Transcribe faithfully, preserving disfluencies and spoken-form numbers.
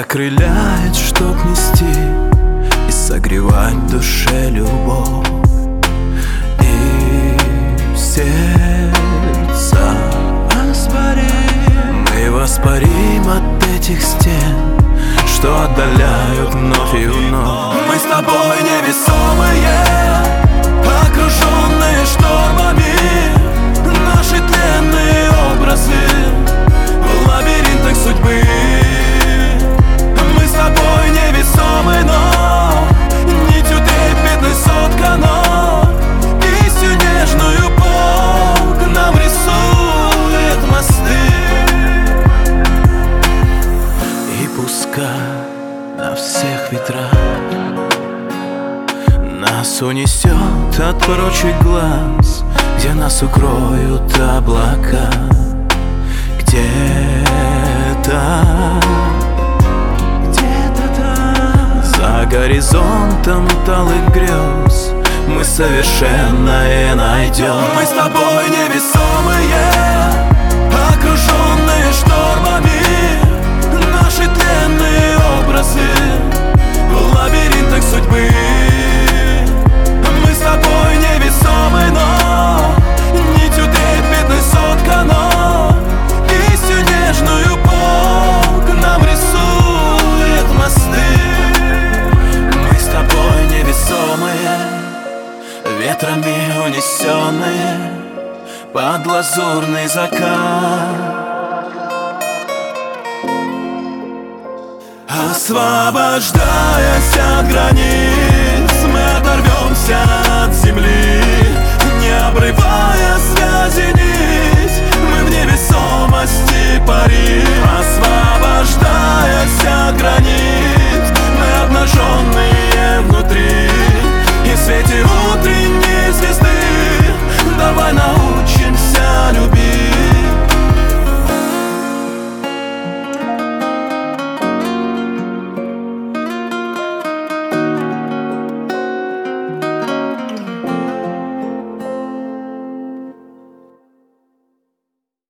окрыляет, чтоб нести и согревать в душе любовь. И сердца воспарим, мы воспарим от этих стен, что отдаляют вновь и вновь. Мы с тобой невесомые, окруженные штормами, наши тленные образы в лабиринтах судьбы. Мы с тобой невесомы, но нитью трепетной соткано, песню нежную Бог нам рисует мосты. И пускай на всех ветрах нас унесет от прочих глаз, где нас укроют облака. Где-то, где-то там, за горизонтом талых грез, мы совершенное найдем. Мы с тобой невесомые, окруженные штормами, наши тленные образы в лабиринтах судьбы. Мы с тобой невесомы, но нитью трепетной соткано, песню нежную Бог нам рисует мосты. Мы с тобой невесомые, ветрами унесенные под лазурный закат. Освобождаясь от границ, мы оторвемся от земли, не обрывая связи нить, мы в невесомости парим. Освобождаясь от